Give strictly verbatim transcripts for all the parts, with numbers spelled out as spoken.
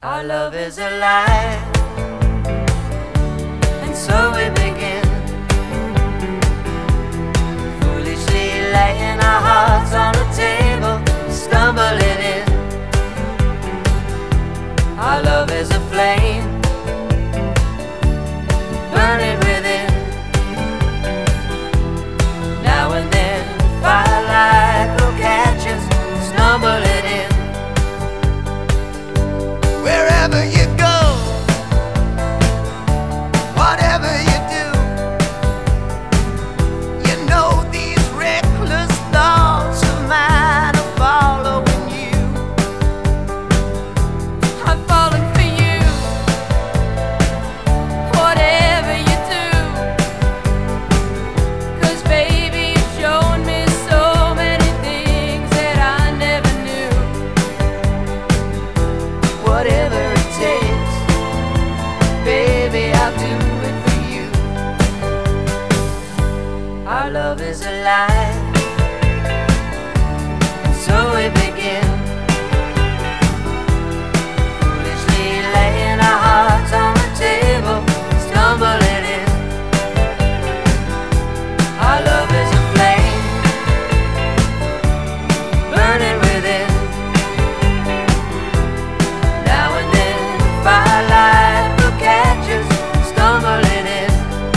Our love is alive, and so we begin, foolishly laying our hearts on the table, stumbling in. Our love is a flame, burning within. Now and then firelight will catch us, stumbling in. Wherever you go, whatever you do, you know these reckless thoughts of mine are following you. I'm falling for you, whatever you do, 'cause baby you've shown me so many things that I never knew. Whatever it takes, baby, I'll do it for you. Our love is alive, and so we begin, foolishly laying our hearts on the table, stumbling in. Our love is a flame, burning within. Now and then firelight will catch us, stumbling in.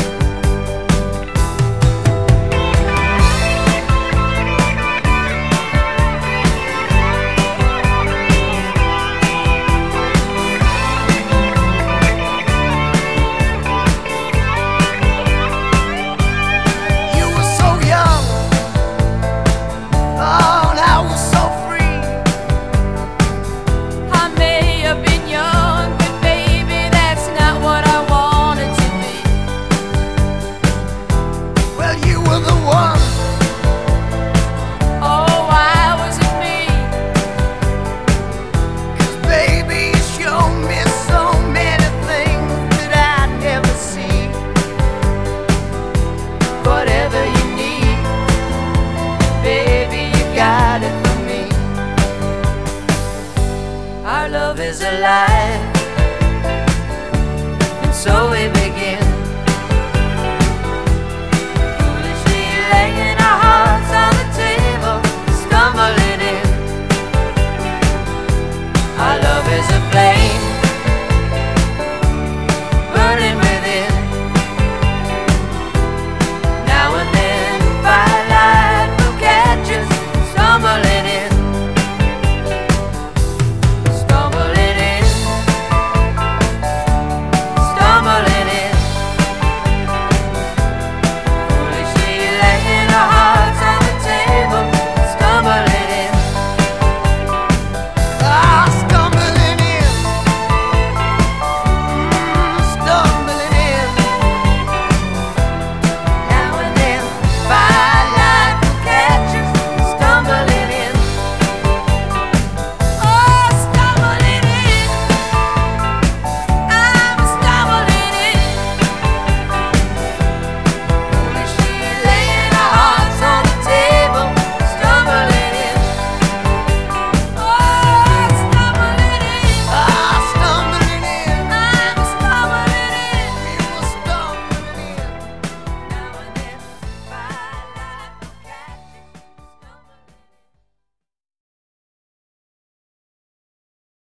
You were so young, oh, and I was so free. I may have been young, but baby that's not what I wanted to be. Well, you were the one. Oh, why was it me? 'Cause baby, you showed me so many things that I'd never see. Whatever you need, baby, you got it for me. Our love is alive,